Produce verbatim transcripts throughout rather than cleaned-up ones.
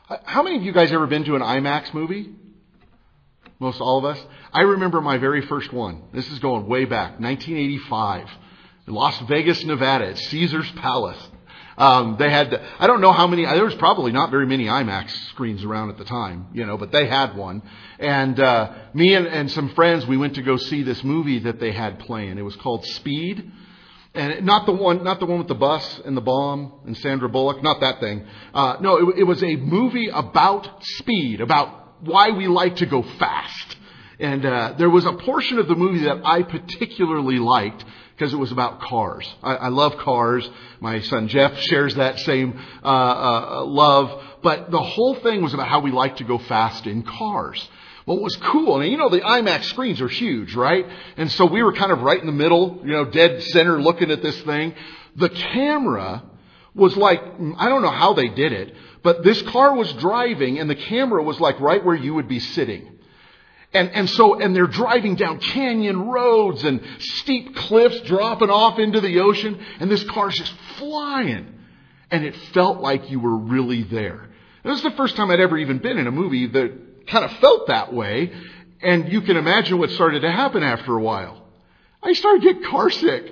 How many of you guys ever been to an IMAX movie? Most all of us. I remember my very first one. This is going way back, nineteen eighty-five, in Las Vegas, Nevada, at Caesar's Palace. Um, they had, I don't know how many, there was probably not very many IMAX screens around at the time, you know, but they had one. And, uh, me and, and some friends, we went to go see this movie that they had playing. It was called Speed. And not the one, not the one with the bus and the bomb and Sandra Bullock, not that thing. Uh, no, it, it was a movie about speed, about why we like to go fast. And, uh, there was a portion of the movie that I particularly liked, because it was about cars. I, I love cars. My son Jeff shares that same uh, uh, love. But the whole thing was about how we like to go fast in cars. What was cool, and you know the IMAX screens are huge, right? And so we were kind of right in the middle, you know, dead center looking at this thing. The camera was like, I don't know how they did it, but this car was driving and the camera was like right where you would be sitting. And, and so, and they're driving down canyon roads and steep cliffs dropping off into the ocean. And this car's just flying. And it felt like you were really there. It was the first time I'd ever even been in a movie that kind of felt that way. And you can imagine what started to happen after a while. I started getting car sick.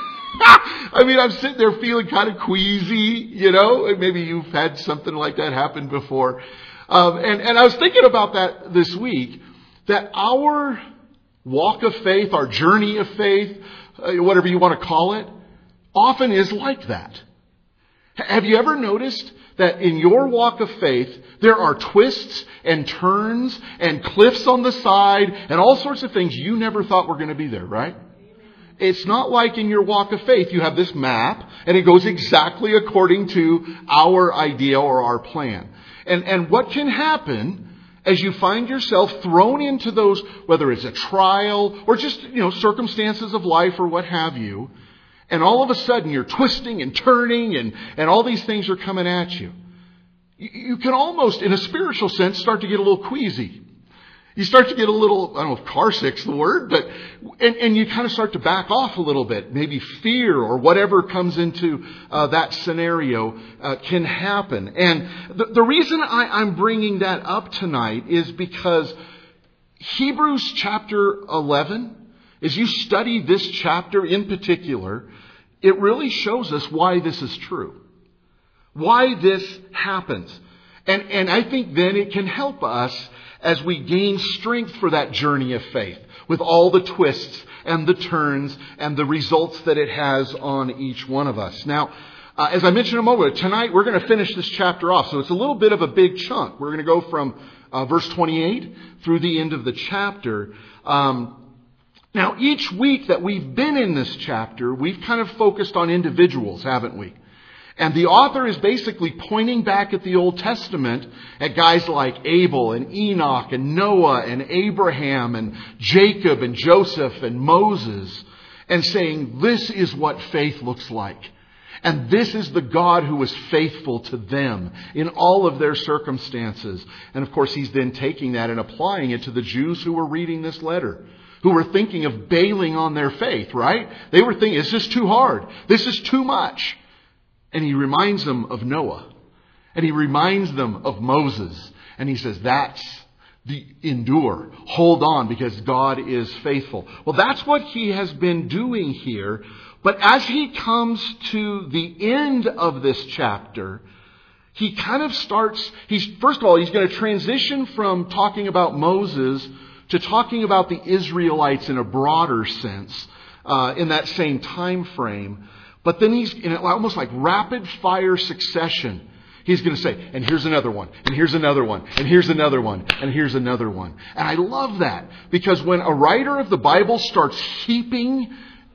I mean, I'm sitting there feeling kind of queasy, you know. Maybe you've had something like that happen before. Um, and, and I was thinking about that this week. That our walk of faith, our journey of faith, whatever you want to call it, often is like that. Have you ever noticed that in your walk of faith, there are twists and turns and cliffs on the side and all sorts of things you never thought were going to be there, right? It's not like in your walk of faith, you have this map and it goes exactly according to our idea or our plan. And, and what can happen as you find yourself thrown into those, whether it's a trial or just, you know, circumstances of life or what have you, and all of a sudden you're twisting and turning and, and all these things are coming at you. You, you can almost, in a spiritual sense, start to get a little queasy. You start to get a little, I don't know if car sick's the word, but, and, and you kind of start to back off a little bit. Maybe fear or whatever comes into uh, that scenario uh, can happen. And the, the reason I, I'm bringing that up tonight is because Hebrews chapter eleven, as you study this chapter in particular, it really shows us why this is true. Why this happens. And, and I think then it can help us as we gain strength for that journey of faith with all the twists and the turns and the results that it has on each one of us. Now, uh, as I mentioned a moment ago, tonight we're going to finish this chapter off. So it's a little bit of a big chunk. We're going to go from uh, verse twenty-eight through the end of the chapter. Um, now, each week that we've been in this chapter, we've kind of focused on individuals, haven't we? And the author is basically pointing back at the Old Testament at guys like Abel and Enoch and Noah and Abraham and Jacob and Joseph and Moses and saying, this is what faith looks like. And this is the God who was faithful to them in all of their circumstances. And of course, he's then taking that and applying it to the Jews who were reading this letter, who were thinking of bailing on their faith, right? They were thinking, it's just too hard. This is too much. And he reminds them of Noah. And he reminds them of Moses. And he says, that's the endure. Hold on, because God is faithful. Well, that's what he has been doing here. But as he comes to the end of this chapter, he kind of starts, he's first of all, he's going to transition from talking about Moses to talking about the Israelites in a broader sense, uh, in that same time frame. But then he's in almost like rapid fire succession. He's going to say, and here's another one, and here's another one, and here's another one, and here's another one. And I love that, because when a writer of the Bible starts heaping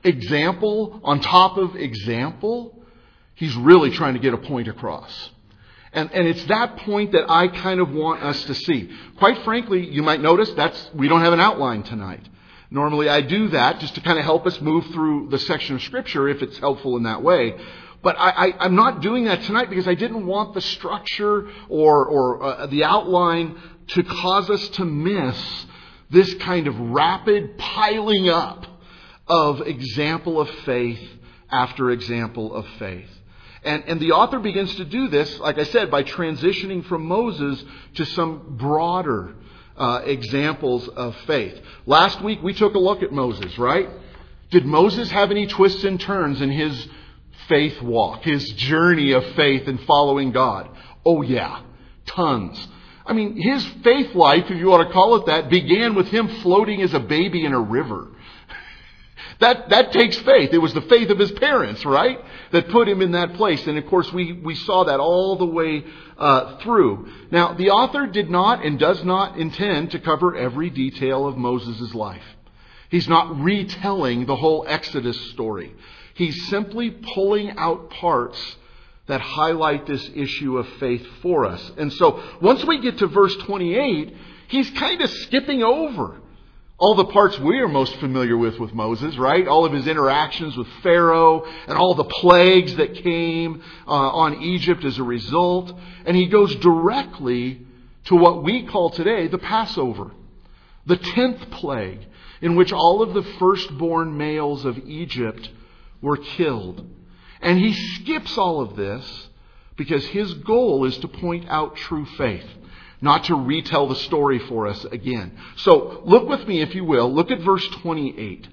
example on top of example, he's really trying to get a point across. And, and it's that point that I kind of want us to see. Quite frankly, you might notice that's we don't have an outline tonight. Normally I do that just to kind of help us move through the section of Scripture if it's helpful in that way. But I, I, I'm not doing that tonight because I didn't want the structure or, or uh, the outline to cause us to miss this kind of rapid piling up of example of faith after example of faith. And, and the author begins to do this, like I said, by transitioning from Moses to some broader uh, examples of faith. Last week we took a look at Moses, right? Did Moses have any twists and turns in his faith walk, his journey of faith in following God? Oh yeah, tons. I mean, his faith life, if you want to call it that, began with him floating as a baby in a river. That that takes faith. It was the faith of his parents, right, that put him in that place. And of course, we, we saw that all the way uh, through. Now, the author did not and does not intend to cover every detail of Moses' life. He's not retelling the whole Exodus story. He's simply pulling out parts that highlight this issue of faith for us. And so, once we get to verse twenty-eight, he's kind of skipping over all the parts we are most familiar with with Moses, right? All of his interactions with Pharaoh and all the plagues that came uh, on Egypt as a result. And he goes directly to what we call today the Passover, the tenth plague, in which all of the firstborn males of Egypt were killed. And he skips all of this because his goal is to point out true faith, not to retell the story for us again. So look with me, if you will. Look at verse twenty-eight.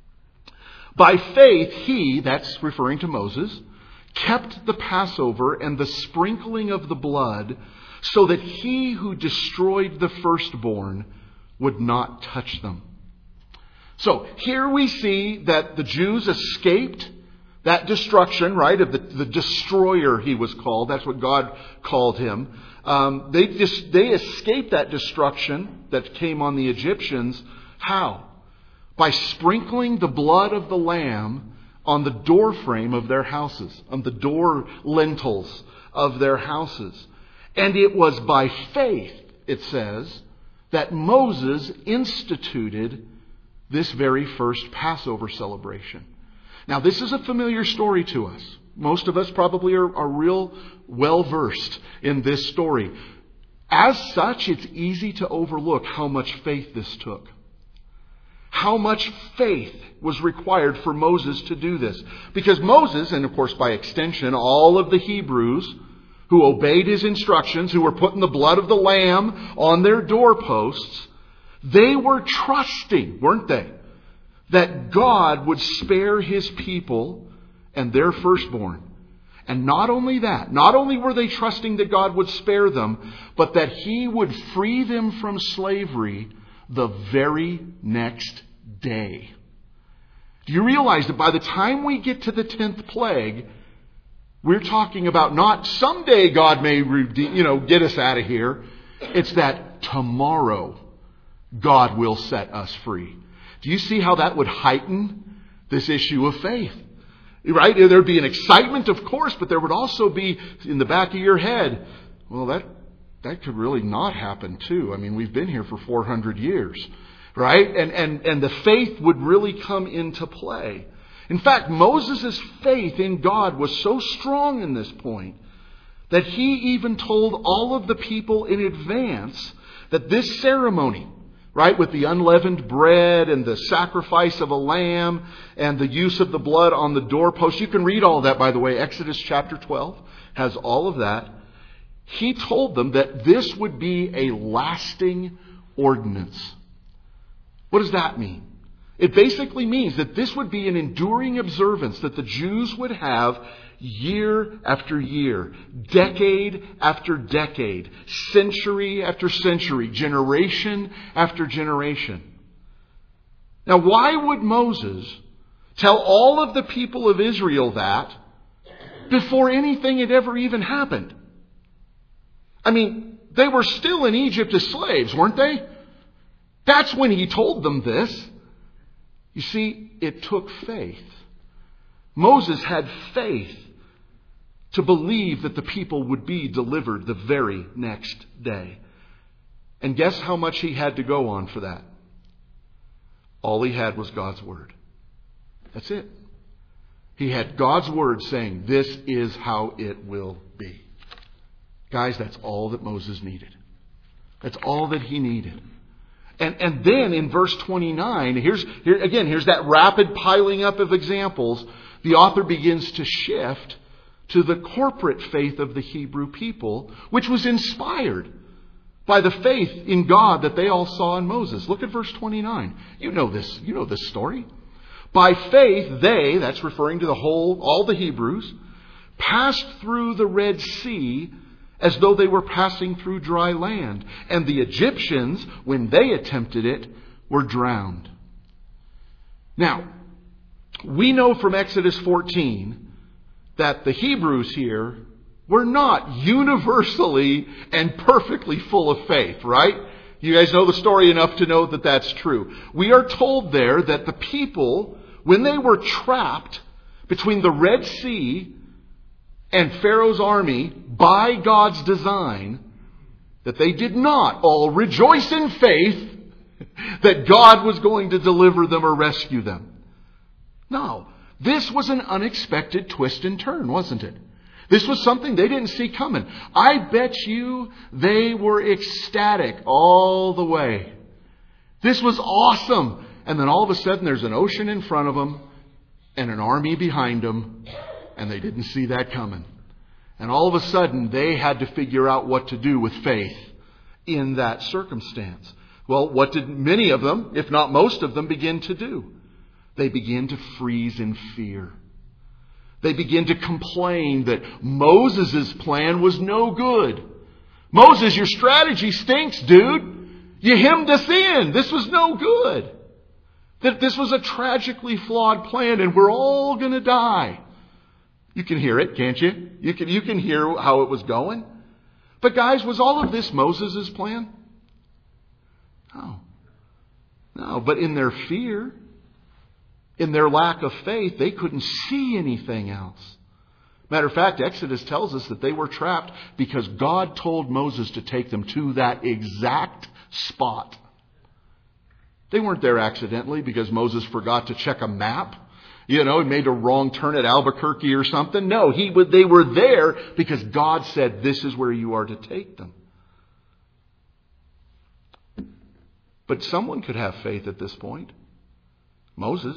By faith, he, that's referring to Moses, kept the Passover and the sprinkling of the blood so that he who destroyed the firstborn would not touch them. So here we see that the Jews escaped that destruction, right, of the, the destroyer he was called. That's what God called him. Um, they just, they escaped that destruction that came on the Egyptians. How? By sprinkling the blood of the lamb on the door frame of their houses, on the door lintels of their houses. And it was by faith, it says, that Moses instituted this very first Passover celebration. Now, this is a familiar story to us. Most of us probably are, are real well-versed in this story. As such, it's easy to overlook how much faith this took. How much faith was required for Moses to do this. Because Moses, and of course by extension all of the Hebrews who obeyed his instructions, who were putting the blood of the lamb on their doorposts, they were trusting, weren't they, that God would spare his people and their firstborn. And not only that, not only were they trusting that God would spare them, but that he would free them from slavery the very next day. Do you realize that by the time we get to the tenth plague, we're talking about not someday God may, you know, get us out of here. It's that tomorrow God will set us free. Do you see how that would heighten this issue of faith? Right? There'd be an excitement, of course, but there would also be in the back of your head, well, that that could really not happen too. I mean, we've been here for four hundred years, right? And and and the faith would really come into play. In fact, Moses' faith in God was so strong in this point that he even told all of the people in advance that this ceremony, right, with the unleavened bread and the sacrifice of a lamb and the use of the blood on the doorpost. You can read all of that, by the way. Exodus chapter twelve has all of that. He told them that this would be a lasting ordinance. What does that mean? It basically means that this would be an enduring observance that the Jews would have year after year, decade after decade, century after century, generation after generation. Now, why would Moses tell all of the people of Israel that before anything had ever even happened? I mean, they were still in Egypt as slaves, weren't they? That's when he told them this. You see, it took faith. Moses had faith to believe that the people would be delivered the very next day. And guess how much he had to go on for that? All he had was God's Word. That's it. He had God's Word saying, this is how it will be. Guys, that's all that Moses needed. That's all that he needed. And, and then in verse twenty-nine, here's here again, here's that rapid piling up of examples. The author begins to shift to the corporate faith of the Hebrew people, which was inspired by the faith in God that they all saw in Moses. Look at verse twenty-nine. You know this, you know this story. By faith, they, that's referring to the whole, all the Hebrews, passed through the Red Sea as though they were passing through dry land. And the Egyptians, when they attempted it, were drowned. Now, we know from Exodus fourteen that the Hebrews here were not universally and perfectly full of faith, right? You guys know the story enough to know that that's true. We are told there that the people, when they were trapped between the Red Sea and Pharaoh's army by God's design, that they did not all rejoice in faith that God was going to deliver them or rescue them. No, this was an unexpected twist and turn, wasn't it? This was something they didn't see coming. I bet you they were ecstatic all the way. This was awesome. And then all of a sudden there's an ocean in front of them and an army behind them, and they didn't see that coming. And all of a sudden they had to figure out what to do with faith in that circumstance. Well, what did many of them, if not most of them, begin to do? They began to freeze in fear. They begin to complain that Moses' plan was no good. Moses, your strategy stinks, dude. You hemmed us in. This was no good. That this was a tragically flawed plan and we're all going to die. You can hear it, can't you? You can, you can hear how it was going. But guys, was all of this Moses' plan? No. No, but in their fear, in their lack of faith, they couldn't see anything else. Matter of fact, Exodus tells us that they were trapped because God told Moses to take them to that exact spot. They weren't there accidentally because Moses forgot to check a map, you know, and made a wrong turn at Albuquerque or something. No, he would, they were there because God said, this is where you are to take them. But someone could have faith at this point. Moses.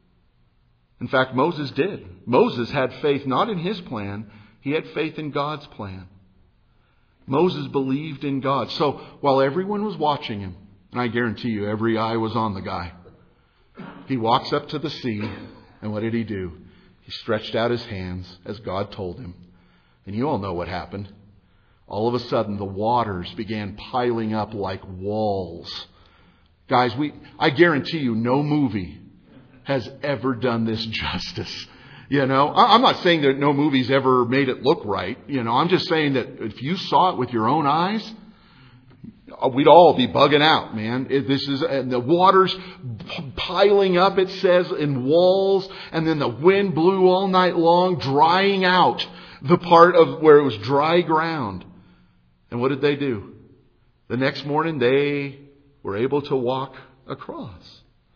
In fact, Moses did. Moses had faith not in his plan. He had faith in God's plan. Moses believed in God. So while everyone was watching him, and I guarantee you every eye was on the guy, he walks up to the sea, and what did he do? He stretched out his hands as God told him. And you all know what happened. All of a sudden, the waters began piling up like walls. Guys, we I guarantee you no movie has ever done this justice. You know, I'm not saying that no movie's ever made it look right. You know, I'm just saying that if you saw it with your own eyes, we'd all be bugging out, man. This is, and the water's piling up, it says, in walls, and then the wind blew all night long, drying out the part of where it was dry ground. And what did they do? The next morning, they were able to walk across.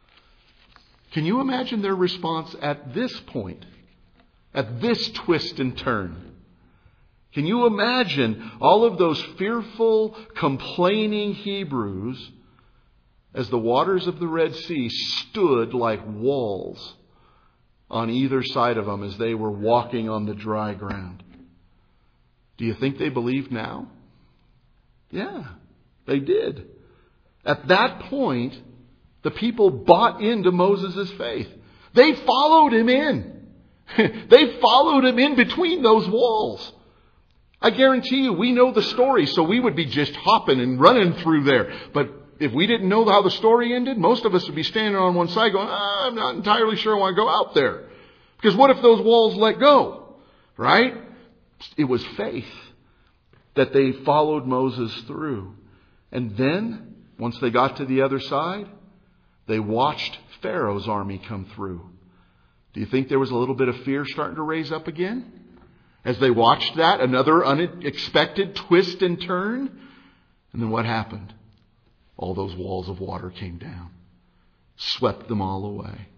Can you imagine their response at this point? At this twist and turn? Can you imagine all of those fearful, complaining Hebrews as the waters of the Red Sea stood like walls on either side of them as they were walking on the dry ground? Do you think they believed now? Yeah, they did. At that point, the people bought into Moses' faith. They followed him in. They followed him in between those walls. I guarantee you, we know the story, so we would be just hopping and running through there. But if we didn't know how the story ended, most of us would be standing on one side going, ah, I'm not entirely sure I want to go out there. Because what if those walls let go? Right? It was faith that they followed Moses through. And then, once they got to the other side, they watched Pharaoh's army come through. Do you think there was a little bit of fear starting to raise up again? As they watched that, another unexpected twist and turn. And then what happened? All those walls of water came down. Swept them all away.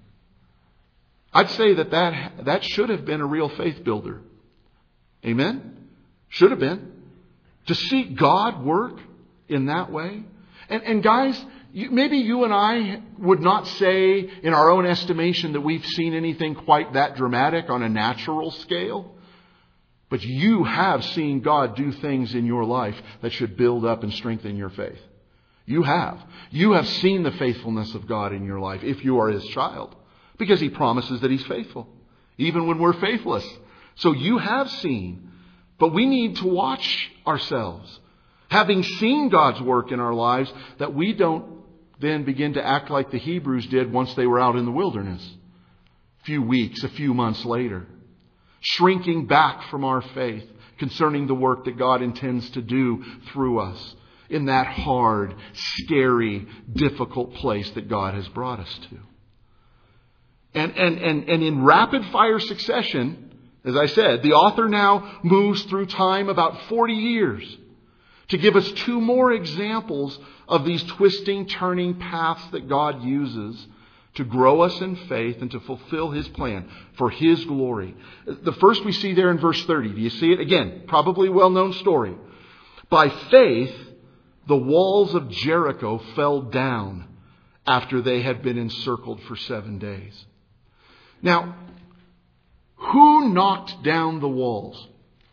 I'd say that that, that should have been a real faith builder. Amen? Should have been. To see God work in that way. And, and guys, you, maybe you and I would not say in our own estimation that we've seen anything quite that dramatic on a natural scale. But you have seen God do things in your life that should build up and strengthen your faith. You have. You have seen the faithfulness of God in your life if you are His child. Because He promises that He's faithful. Even when we're faithless. So you have seen. But we need to watch ourselves. Having seen God's work in our lives, that we don't then begin to act like the Hebrews did once they were out in the wilderness. A few weeks, a few months later. Shrinking back from our faith concerning the work that God intends to do through us in that hard, scary, difficult place that God has brought us to. And, and, and, and in rapid fire succession, as I said, the author now moves through time about forty years to give us two more examples of these twisting, turning paths that God uses to grow us in faith and to fulfill His plan for His glory. The first we see there in verse thirty. Do you see it? Again, probably well-known story. By faith, the walls of Jericho fell down after they had been encircled for seven days. Now, who knocked down the walls?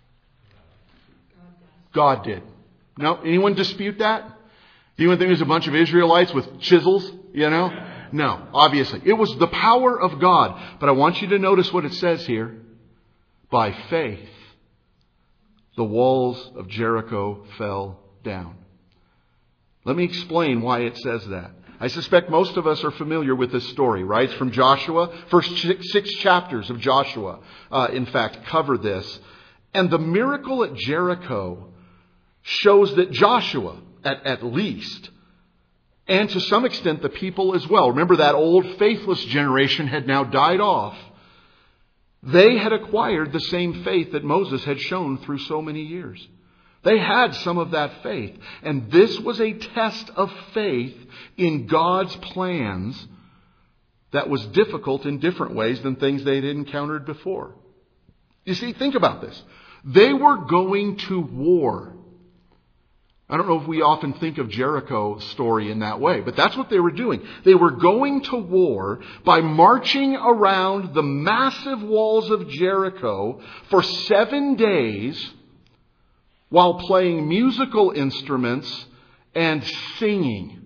God did. No? Anyone dispute that? Anyone think there's a bunch of Israelites with chisels? You know? No, obviously. It was the power of God. But I want you to notice what it says here. By faith, the walls of Jericho fell down. Let me explain why it says that. I suspect most of us are familiar with this story, right? It's from Joshua. First six, six chapters of Joshua, uh, in fact, cover this. And the miracle at Jericho shows that Joshua, at, at least, and to some extent the people as well. Remember, that old faithless generation had now died off. They had acquired the same faith that Moses had shown through so many years. They had some of that faith. And this was a test of faith in God's plans that was difficult in different ways than things they had encountered before. You see, think about this. They were going to war. I don't know if we often think of Jericho's story in that way, but that's what they were doing. They were going to war by marching around the massive walls of Jericho for seven days while playing musical instruments and singing.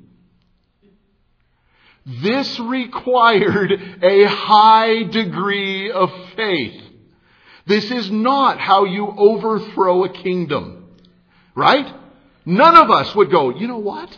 This required a high degree of faith. This is not how you overthrow a kingdom, right? None of us would go, you know what?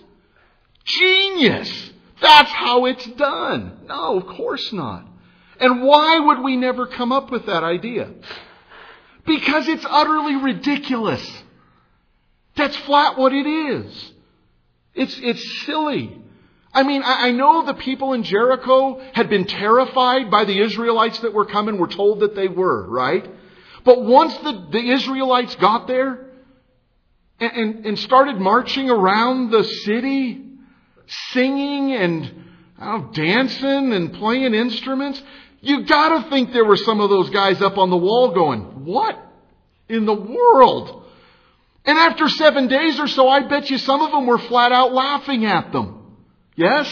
Genius! That's how it's done. No, of course not. And why would we never come up with that idea? Because it's utterly ridiculous. That's flat what it is. It's, it's silly. I mean, I, I know the people in Jericho had been terrified by the Israelites that were coming. We're told that they were, right? But once the, the Israelites got there, And, and, and started marching around the city, singing and I don't know, dancing and playing instruments. You got to think there were some of those guys up on the wall going, what in the world? And after seven days or so, I bet you some of them were flat out laughing at them. Yes?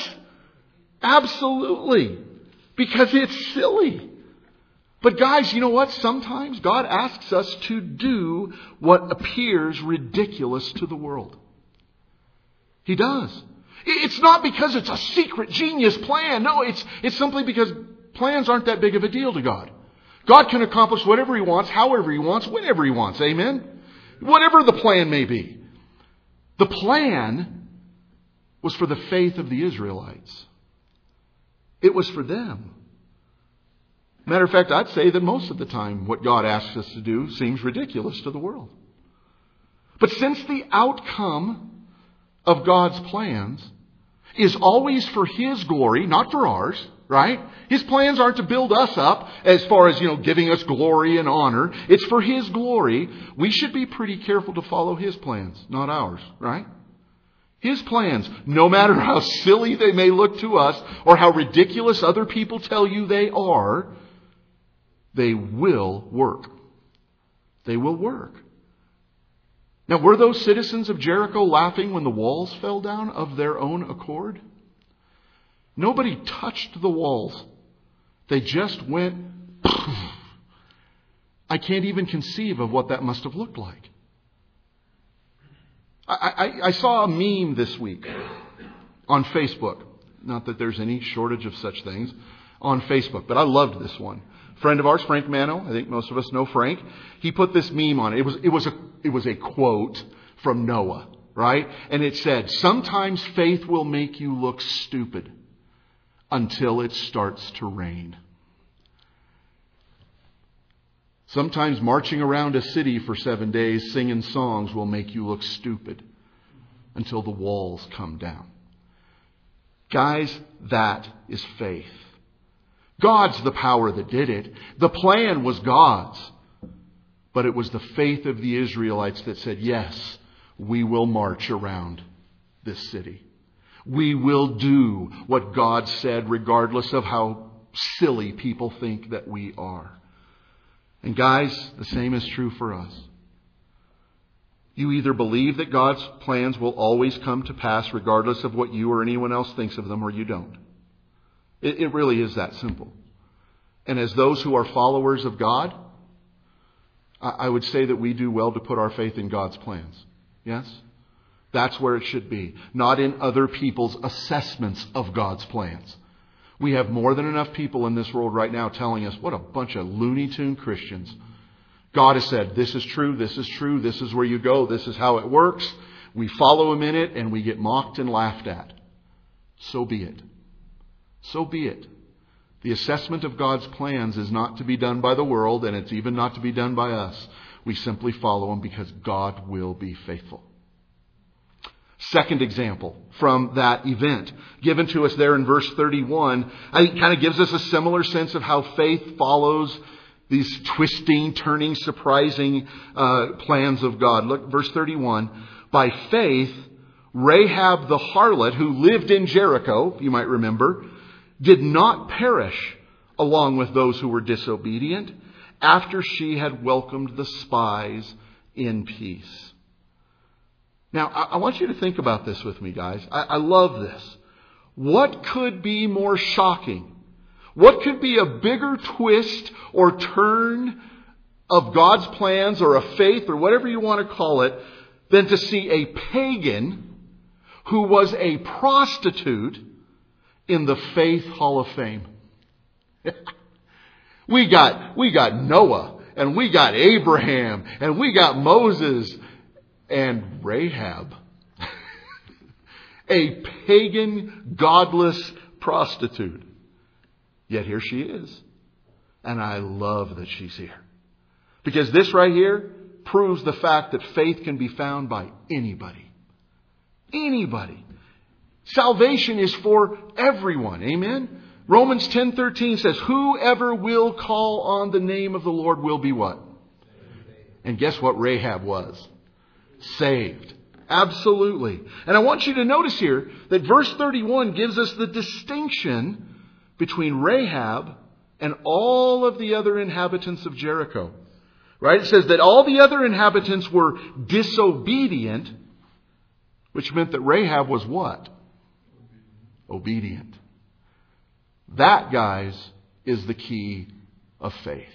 Absolutely. Because it's silly. But guys, you know what? Sometimes God asks us to do what appears ridiculous to the world. He does. It's not because it's a secret genius plan. No, it's, it's simply because plans aren't that big of a deal to God. God can accomplish whatever He wants, however He wants, whenever He wants. Amen? Whatever the plan may be. The plan was for the faith of the Israelites. It was for them. Matter of fact, I'd say that most of the time what God asks us to do seems ridiculous to the world. But since the outcome of God's plans is always for His glory, not for ours, right? His plans aren't to build us up as far as, you know, giving us glory and honor. It's for His glory. We should be pretty careful to follow His plans, not ours, right? His plans, no matter how silly they may look to us or how ridiculous other people tell you they are, they will work. They will work. Now, were those citizens of Jericho laughing when the walls fell down of their own accord? Nobody touched the walls. They just went poof. I can't even conceive of what that must have looked like. I, I, I saw a meme this week on Facebook. Not that there's any shortage of such things on Facebook, but I loved this one. Friend of ours, Frank Mano, I think most of us know Frank. He put this meme on it. It was, it was a, it was a quote from Noah, right? And it said, "Sometimes faith will make you look stupid until it starts to rain." Sometimes marching around a city for seven days singing songs will make you look stupid until the walls come down. Guys, that is faith. God's the power that did it. The plan was God's. But it was the faith of the Israelites that said, yes, we will march around this city. We will do what God said regardless of how silly people think that we are. And guys, the same is true for us. You either believe that God's plans will always come to pass regardless of what you or anyone else thinks of them, or you don't. It, it really is that simple. And as those who are followers of God, I, I would say that we do well to put our faith in God's plans. Yes? That's where it should be. Not in other people's assessments of God's plans. We have more than enough people in this world right now telling us what a bunch of Looney Tune Christians. God has said, this is true, this is true, this is where you go, this is how it works. We follow Him in it and we get mocked and laughed at. So be it. So be it. The assessment of God's plans is not to be done by the world, and it's even not to be done by us. We simply follow Him because God will be faithful. Second example from that event, given to us there in verse thirty-one, I think kind of gives us a similar sense of how faith follows these twisting, turning, surprising uh, plans of God. Look, verse thirty-one. By faith, Rahab the harlot, who lived in Jericho, you might remember, did not perish along with those who were disobedient after she had welcomed the spies in peace. Now, I want you to think about this with me, guys. I, I love this. What could be more shocking? What could be a bigger twist or turn of God's plans or a faith or whatever you want to call it than to see a pagan who was a prostitute in the Faith Hall of Fame? we got, we got Noah, and we got Abraham, and we got Moses, and Rahab, a pagan, godless prostitute. Yet here she is. And I love that she's here. Because this right here proves the fact that faith can be found by anybody. Anybody. Salvation is for everyone. Amen? Romans ten thirteen says, whoever will call on the name of the Lord will be what? And guess what Rahab was? Saved. Absolutely. And I want you to notice here that verse thirty-one gives us the distinction between Rahab and all of the other inhabitants of Jericho. Right? It says that all the other inhabitants were disobedient, which meant that Rahab was what? Obedient. That, guys, is the key of faith.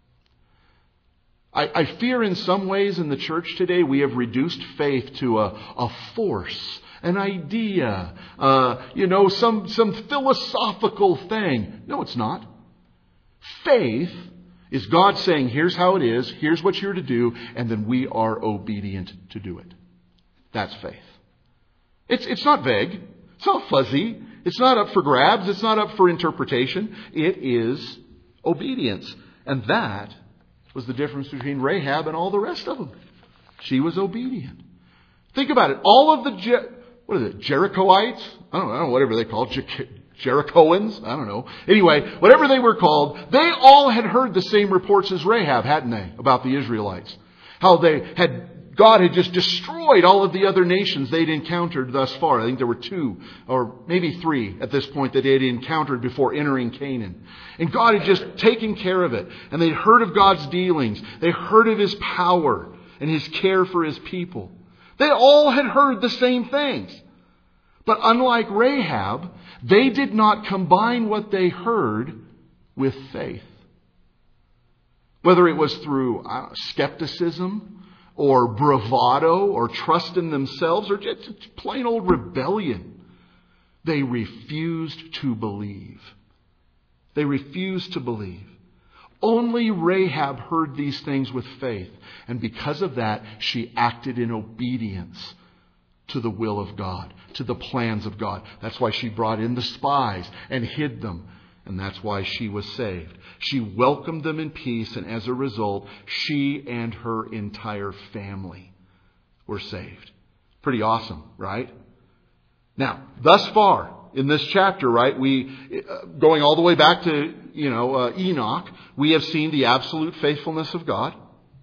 I, I fear in some ways in the church today we have reduced faith to a, a force, an idea, uh, you know, some, some philosophical thing. No, it's not. Faith is God saying, here's how it is, here's what you're to do, and then we are obedient to do it. That's faith. It's, it's not vague. It's not fuzzy. It's not up for grabs. It's not up for interpretation. It is obedience. And that was the difference between Rahab and all the rest of them. She was obedient. Think about it. All of the, Jer- what is it, Jerichoites? I don't know, I don't know whatever they call it. Jer- Jerichoans? I don't know. Anyway, whatever they were called, they all had heard the same reports as Rahab, hadn't they, about the Israelites? How they had, God had just destroyed all of the other nations they'd encountered thus far. I think there were two or maybe three at this point that they had encountered before entering Canaan. And God had just taken care of it. And they'd heard of God's dealings. They heard of His power and His care for His people. They all had heard the same things. But unlike Rahab, they did not combine what they heard with faith. Whether it was through uh, skepticism or bravado or trust in themselves or just plain old rebellion, they refused to believe. They refused to believe. Only Rahab heard these things with faith. And because of that, she acted in obedience to the will of God, to the plans of God. That's why she brought in the spies and hid them. And that's why she was saved. She welcomed them in peace, and as a result, she and her entire family were saved. Pretty awesome, right? Now, thus far in this chapter, right, we uh, going all the way back to, you know, uh, Enoch, we have seen the absolute faithfulness of God.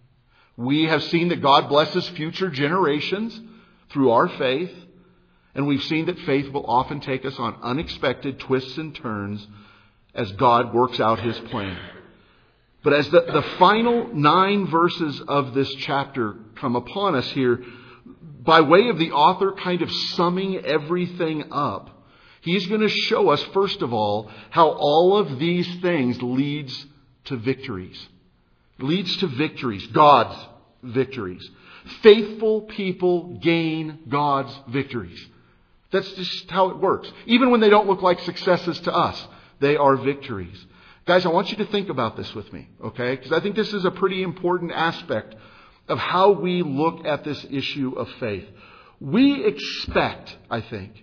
We have seen that God blesses future generations through our faith. And we've seen that faith will often take us on unexpected twists and turns as God works out His plan. But as the, the final nine verses of this chapter come upon us here, by way of the author kind of summing everything up, he's going to show us, first of all, how all of these things leads to victories. Leads to victories, God's victories. Faithful people gain God's victories. That's just how it works. Even when they don't look like successes to us, they are victories. Guys, I want you to think about this with me, okay? Because I think this is a pretty important aspect of how we look at this issue of faith. We expect, I think,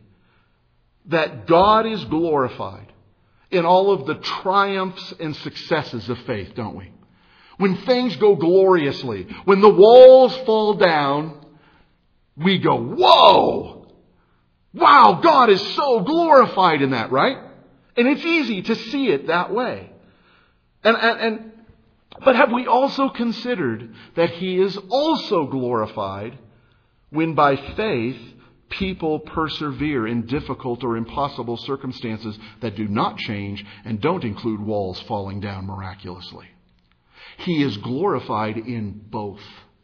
that God is glorified in all of the triumphs and successes of faith, don't we? When things go gloriously, when the walls fall down, we go, whoa! Wow, God is so glorified in that, right? And it's easy to see it that way. And, and, and, but have we also considered that He is also glorified when by faith people persevere in difficult or impossible circumstances that do not change and don't include walls falling down miraculously? He is glorified in both.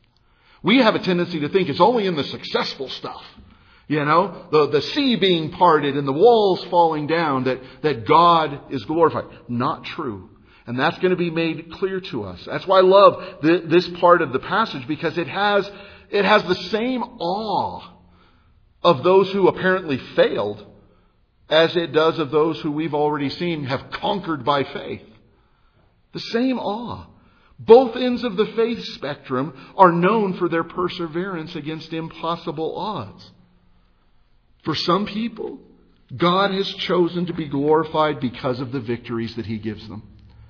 We have a tendency to think it's only in the successful stuff. You know, the, the sea being parted and the walls falling down, that, that God is glorified. Not true. And that's going to be made clear to us. That's why I love the, this part of the passage, because it has, it has the same awe of those who apparently failed as it does of those who we've already seen have conquered by faith. The same awe. Both ends of the faith spectrum are known for their perseverance against impossible odds. For some people, God has chosen to be glorified because of the victories that He gives them.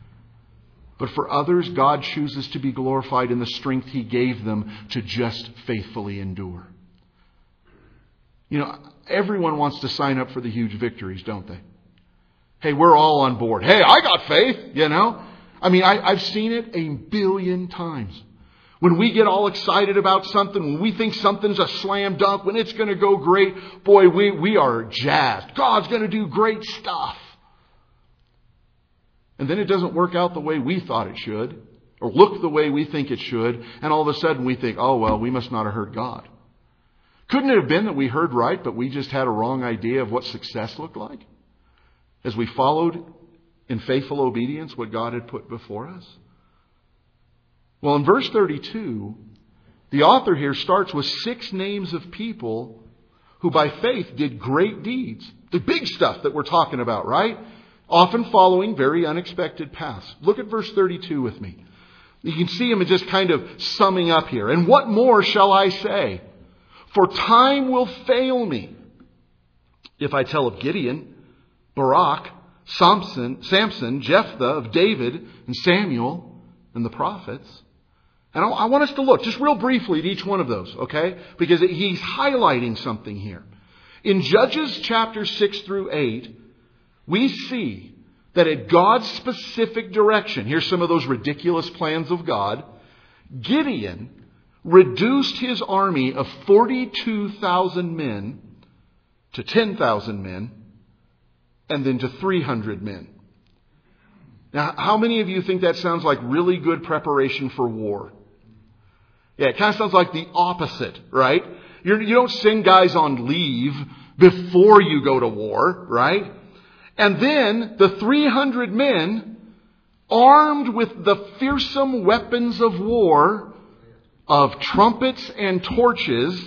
But for others, God chooses to be glorified in the strength He gave them to just faithfully endure. You know, everyone wants to sign up for the huge victories, don't they? Hey, we're all on board. Hey, I got faith, you know. I mean, I, I've seen it a billion times. When we get all excited about something, when we think something's a slam dunk, when it's going to go great, boy, we, we are jazzed. God's going to do great stuff. And then it doesn't work out the way we thought it should, or look the way we think it should, and all of a sudden we think, oh, well, we must not have heard God. Couldn't it have been that we heard right, but we just had a wrong idea of what success looked like? As we followed in faithful obedience what God had put before us? Well, in verse thirty-two, the author here starts with six names of people who by faith did great deeds. The big stuff that we're talking about, right? Often following very unexpected paths. Look at verse thirty-two with me. You can see him just kind of summing up here. And what more shall I say? For time will fail me if I tell of Gideon, Barak, Samson, Samson, Jephthah, of David and Samuel and the prophets. And I want us to look just real briefly at each one of those, okay? Because he's highlighting something here. In Judges chapter six through eight, we see that at God's specific direction, here's some of those ridiculous plans of God, Gideon reduced his army of forty-two thousand men to ten thousand men and then to three hundred men. Now, how many of you think that sounds like really good preparation for war? Yeah, it kind of sounds like the opposite, right? You're, you don't send guys on leave before you go to war, right? And then the three hundred men armed with the fearsome weapons of war, of trumpets and torches,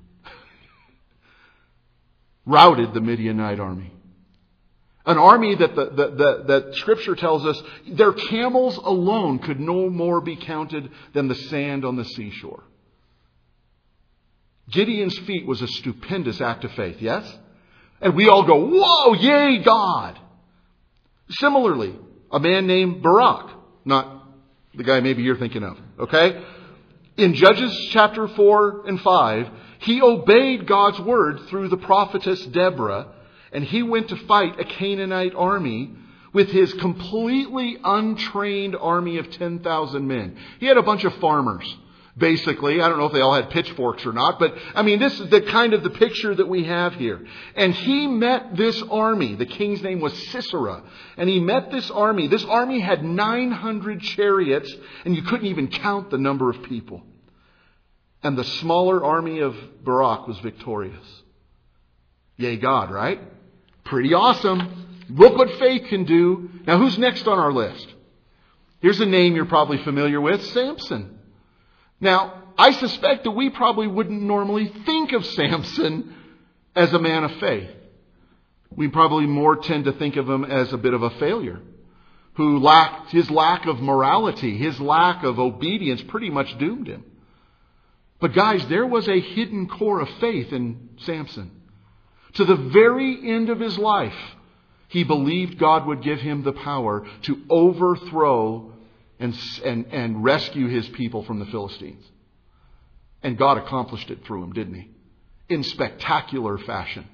routed the Midianite army. An army that the, the, the, that Scripture tells us their camels alone could no more be counted than the sand on the seashore. Gideon's feat was a stupendous act of faith, yes? And we all go, whoa, yay, God! Similarly, a man named Barak, not the guy maybe you're thinking of, okay? In Judges chapter four and five, he obeyed God's word through the prophetess Deborah, and he went to fight a Canaanite army with his completely untrained army of ten thousand men. He had a bunch of farmers, basically. I don't know if they all had pitchforks or not, but I mean, this is the kind of the picture that we have here. And he met this army. The king's name was Sisera. And he met this army. This army had nine hundred chariots, and you couldn't even count the number of people. And the smaller army of Barak was victorious. Yay, God, right? Pretty awesome. Look what faith can do. Now, who's next on our list? Here's a name you're probably familiar with, Samson. Now, I suspect that we probably wouldn't normally think of Samson as a man of faith. We probably more tend to think of him as a bit of a failure, who lacked, his lack of morality, his lack of obedience pretty much doomed him. But guys, there was a hidden core of faith in Samson. To the very end of his life, he believed God would give him the power to overthrow and, and, and rescue his people from the Philistines. And God accomplished it through him, didn't he? In spectacular fashion.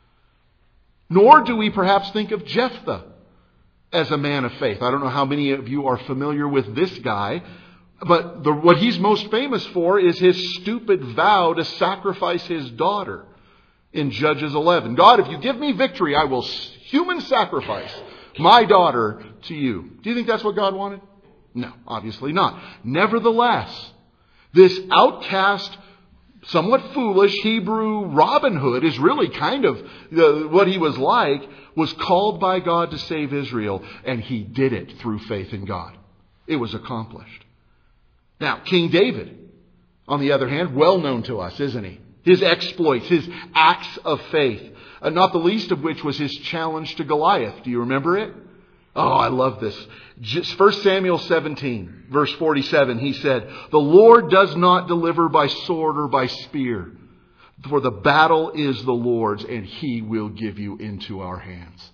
Nor do we perhaps think of Jephthah as a man of faith. I don't know how many of you are familiar with this guy, but the, what he's most famous for is his stupid vow to sacrifice his daughter in Judges eleven. God, if you give me victory, I will human sacrifice my daughter to you. Do you think that's what God wanted? No, obviously not. Nevertheless, this outcast, somewhat foolish Hebrew Robin Hood is really kind of the, what he was like, was called by God to save Israel, and he did it through faith in God. It was accomplished. Now, King David, on the other hand, well known to us, isn't he? His exploits, his acts of faith, uh, not the least of which was his challenge to Goliath. Do you remember it? Oh, I love this. Just First Samuel seventeen, verse forty-seven, he said, "The Lord does not deliver by sword or by spear, for the battle is the Lord's, and He will give you into our hands."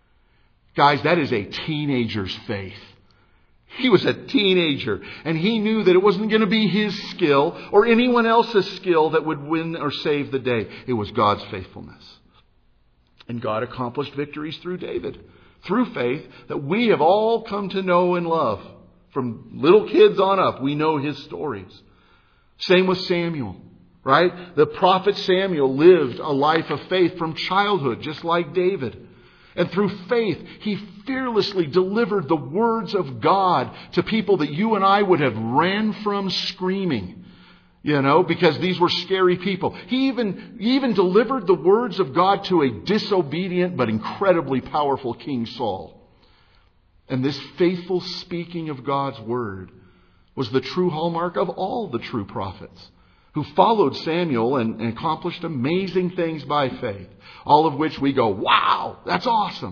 Guys, that is a teenager's faith. He was a teenager, and he knew that it wasn't going to be his skill or anyone else's skill that would win or save the day. It was God's faithfulness. And God accomplished victories through David, through faith that we have all come to know and love. From little kids on up, we know his stories. Same with Samuel, right? The prophet Samuel lived a life of faith from childhood, just like David. And through faith, he fearlessly delivered the words of God to people that you and I would have ran from screaming, you know, because these were scary people. He even, he even delivered the words of God to a disobedient but incredibly powerful King Saul. And this faithful speaking of God's word was the true hallmark of all the true prophets who followed Samuel and, and accomplished amazing things by faith. All of which we go, wow, that's awesome.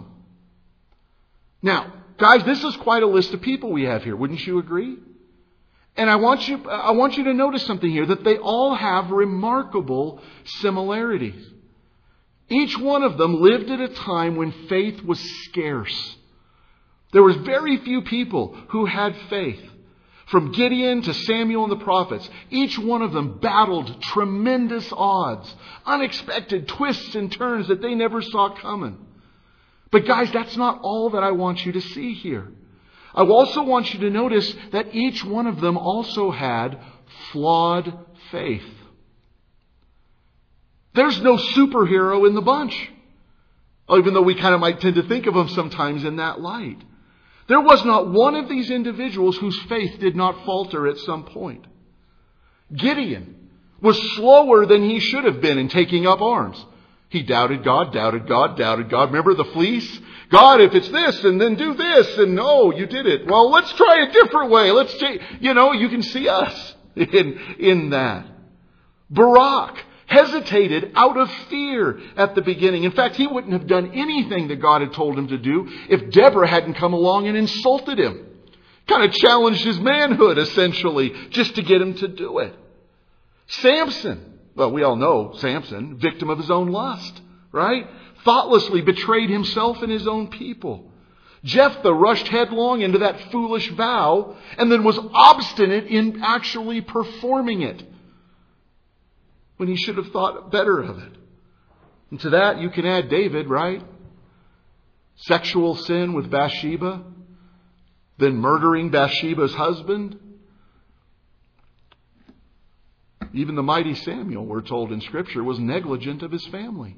Now, guys, this is quite a list of people we have here. Wouldn't you agree? And I want you, I want you to notice something here, that they all have remarkable similarities. Each one of them lived at a time when faith was scarce. There was very few people who had faith. From Gideon to Samuel and the prophets, each one of them battled tremendous odds, unexpected twists and turns that they never saw coming. But guys, that's not all that I want you to see here. I also want you to notice that each one of them also had flawed faith. There's no superhero in the bunch, even though we kind of might tend to think of them sometimes in that light. There was not one of these individuals whose faith did not falter at some point. Gideon was slower than he should have been in taking up arms. He doubted God, doubted God, doubted God. Remember the fleece? God, if it's this, and then do this, and no, you did it. Well, let's try a different way. Let's change. You know, you can see us in, in that. Barak hesitated out of fear at the beginning. In fact, he wouldn't have done anything that God had told him to do if Deborah hadn't come along and insulted him. Kind of challenged his manhood, essentially, just to get him to do it. Samson, well, we all know Samson, victim of his own lust, right? Thoughtlessly betrayed himself and his own people. Jephthah rushed headlong into that foolish vow and then was obstinate in actually performing it when he should have thought better of it. And to that you can add David, right? Sexual sin with Bathsheba, then murdering Bathsheba's husband. Even the mighty Samuel, we're told in Scripture, was negligent of his family.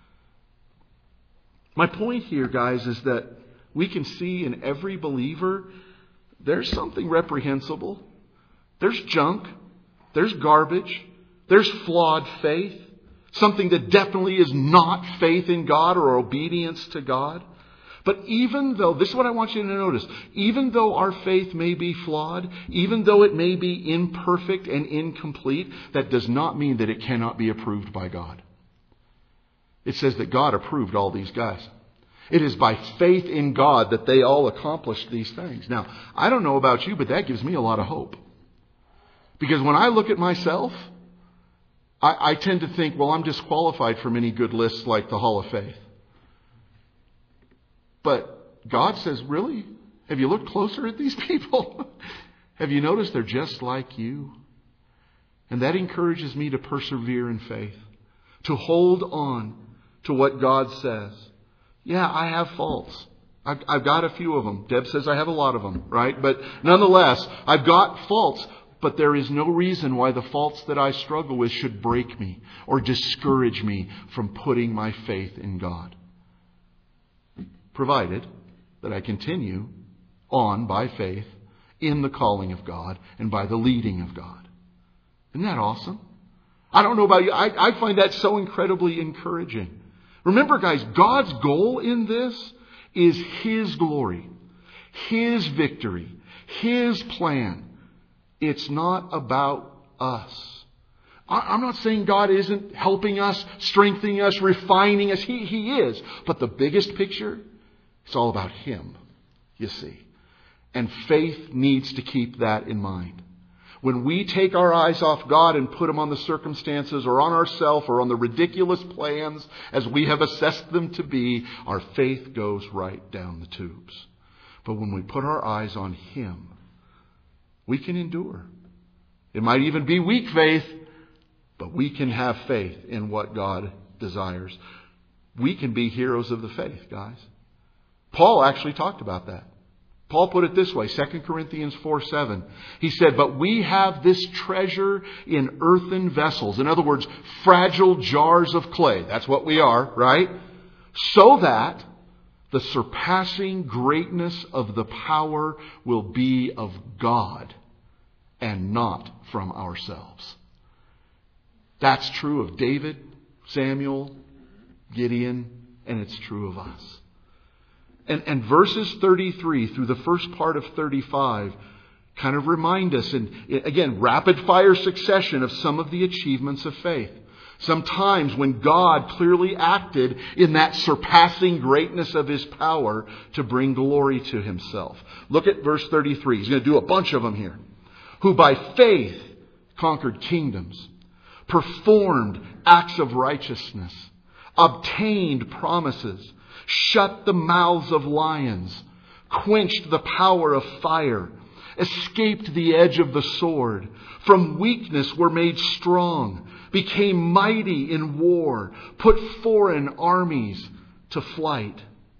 My point here, guys, is that we can see in every believer there's something reprehensible. There's junk. There's garbage. There's flawed faith. Something that definitely is not faith in God or obedience to God. But even though, this is what I want you to notice, even though our faith may be flawed, even though it may be imperfect and incomplete, that does not mean that it cannot be approved by God. It says that God approved all these guys. It is by faith in God that they all accomplished these things. Now, I don't know about you, but that gives me a lot of hope. Because when I look at myself, I, I tend to think, well, I'm disqualified from any good lists like the Hall of Faith. But God says, really? Have you looked closer at these people? Have you noticed they're just like you? And that encourages me to persevere in faith, to hold on to what God says. Yeah, I have faults. I've, I've got a few of them. Deb says I have a lot of them, right? But nonetheless, I've got faults. But there is no reason why the faults that I struggle with should break me or discourage me from putting my faith in God. Provided that I continue on by faith in the calling of God and by the leading of God. Isn't that awesome? I don't know about you. I, I find that so incredibly encouraging. Remember, guys, God's goal in this is His glory, His victory, His plan. It's not about us. I'm not saying God isn't helping us, strengthening us, refining us. He, he is. But the biggest picture, it's all about Him, you see. And faith needs to keep that in mind. When we take our eyes off God and put them on the circumstances or on ourselves or on the ridiculous plans as we have assessed them to be, our faith goes right down the tubes. But when we put our eyes on Him, we can endure. It might even be weak faith, but we can have faith in what God desires. We can be heroes of the faith, guys. Paul actually talked about that. Paul put it this way, Second Corinthians four seven. He said, but we have this treasure in earthen vessels. In other words, fragile jars of clay. That's what we are, right? So that the surpassing greatness of the power will be of God and not from ourselves. That's true of David, Samuel, Gideon, and it's true of us. And, and verses thirty-three through the first part of thirty-five kind of remind us, and again, rapid fire succession of some of the achievements of faith. Sometimes when God clearly acted in that surpassing greatness of His power to bring glory to Himself. Look at verse thirty-three. He's going to do a bunch of them here. Who by faith conquered kingdoms, performed acts of righteousness, obtained promises, shut the mouths of lions, quenched the power of fire, escaped the edge of the sword, from weakness were made strong, became mighty in war, put foreign armies to flight.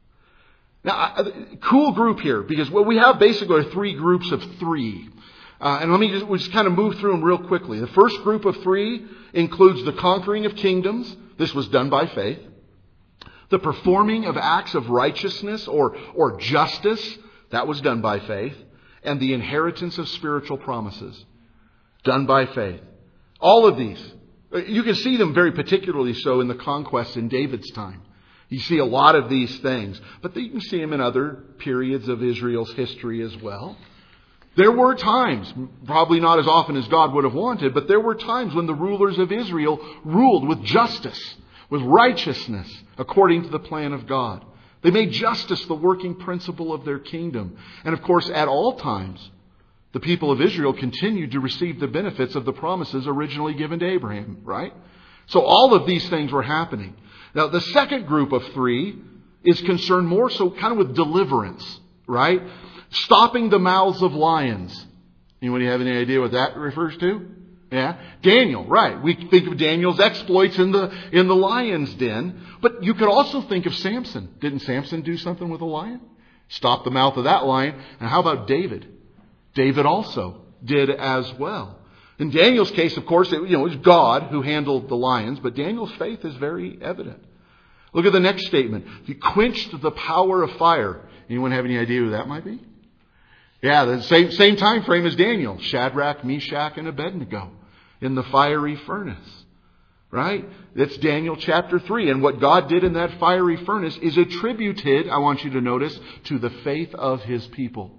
Now, cool group here, because what we have basically are three groups of three. Uh, and let me just, we'll just kind of move through them real quickly. The first group of three includes the conquering of kingdoms. This was done by faith. The performing of acts of righteousness or, or justice. That was done by faith. And the inheritance of spiritual promises. Done by faith. All of these. You can see them very particularly so in the conquests in David's time. You see a lot of these things. But you can see them in other periods of Israel's history as well. There were times, probably not as often as God would have wanted, but there were times when the rulers of Israel ruled with justice, with righteousness, according to the plan of God. They made justice the working principle of their kingdom. And of course, at all times, the people of Israel continued to receive the benefits of the promises originally given to Abraham, right? So all of these things were happening. Now, the second group of three is concerned more so kind of with deliverance, right? Stopping the mouths of lions. Anybody have any idea what that refers to? Yeah. Daniel, right. We think of Daniel's exploits in the in the lion's den. But you could also think of Samson. Didn't Samson do something with a lion? Stop the mouth of that lion. And how about David? David also did as well. In Daniel's case, of course, it, you know, it was God who handled the lions. But Daniel's faith is very evident. Look at the next statement. He quenched the power of fire. Anyone have any idea who that might be? Yeah, the same, same time frame as Daniel. Shadrach, Meshach, and Abednego in the fiery furnace. Right? That's Daniel chapter three. And what God did in that fiery furnace is attributed, I want you to notice, to the faith of His people.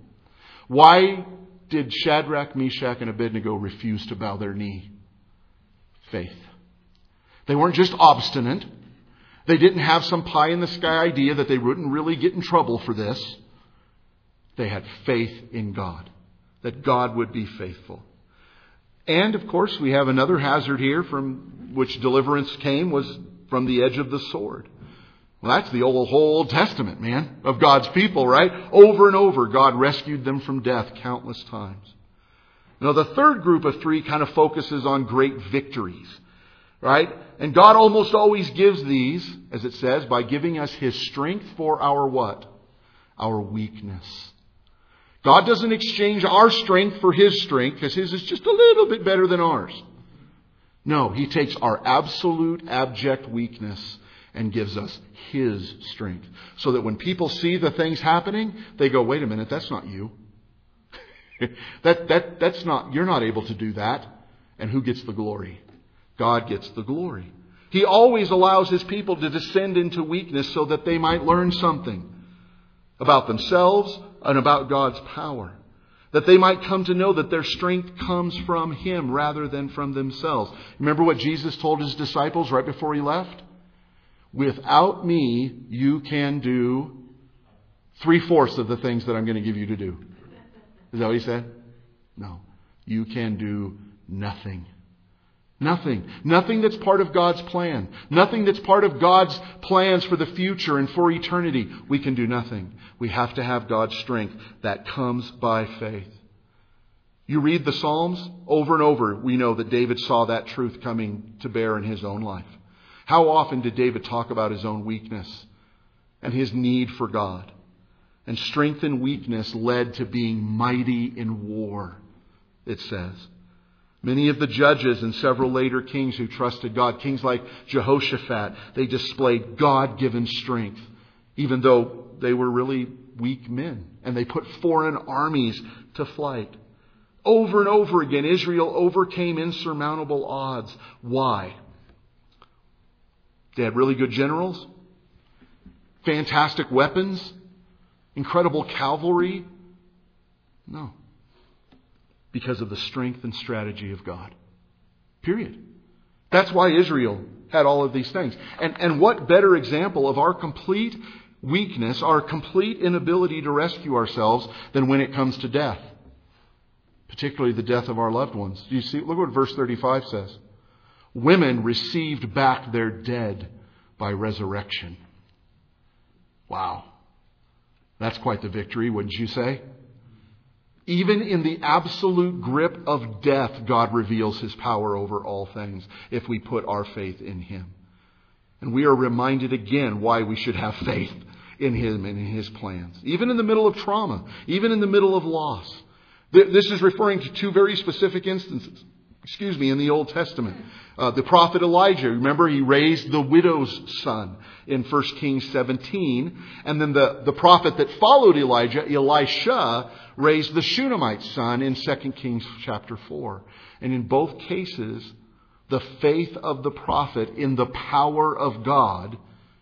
Why did Shadrach, Meshach, and Abednego refuse to bow their knee? Faith. They weren't just obstinate. They didn't have some pie in the sky idea that they wouldn't really get in trouble for this. They had faith in God, that God would be faithful. And, of course, we have another hazard here from which deliverance came was from the edge of the sword. Well, that's the old, whole Old Testament, man, of God's people, right? Over and over, God rescued them from death countless times. Now, the third group of three kind of focuses on great victories, right? And God almost always gives these, as it says, by giving us His strength for our what? Our weakness. God doesn't exchange our strength for His strength because His is just a little bit better than ours. No, He takes our absolute abject weakness and gives us His strength. So that when people see the things happening, they go, wait a minute, that's not you. that that that's not, you're not able to do that. And who gets the glory? God gets the glory. He always allows His people to descend into weakness so that they might learn something about themselves and about God's power. That they might come to know that their strength comes from Him rather than from themselves. Remember what Jesus told His disciples right before He left? Without me, you can do three-fourths of the things that I'm going to give you to do. Is that what He said? No. You can do nothing. Nothing. Nothing that's part of God's plan. Nothing that's part of God's plans for the future and for eternity. We can do nothing. We have to have God's strength that comes by faith. You read the Psalms over and over. We know that David saw that truth coming to bear in his own life. How often did David talk about his own weakness and his need for God? And strength and weakness led to being mighty in war, it says. Many of the judges and several later kings who trusted God, kings like Jehoshaphat, they displayed God-given strength, even though they were really weak men. And they put foreign armies to flight. Over and over again, Israel overcame insurmountable odds. Why? They had really good generals, fantastic weapons, incredible cavalry. No. Because of the strength and strategy of God. Period. That's why Israel had all of these things. And, and what better example of our complete weakness, our complete inability to rescue ourselves than when it comes to death. Particularly the death of our loved ones. Do you see? Look what verse thirty-five says. Women received back their dead by resurrection. Wow. That's quite the victory, wouldn't you say? Even in the absolute grip of death, God reveals His power over all things if we put our faith in Him. And we are reminded again why we should have faith in Him and in His plans. Even in the middle of trauma, even in the middle of loss. This is referring to two very specific instances. Excuse me, in the Old Testament. Uh, the prophet Elijah, remember, he raised the widow's son in First Kings seventeen. And then the, the prophet that followed Elijah, Elisha, raised the Shunammite son in Second Kings chapter four. And in both cases, the faith of the prophet in the power of God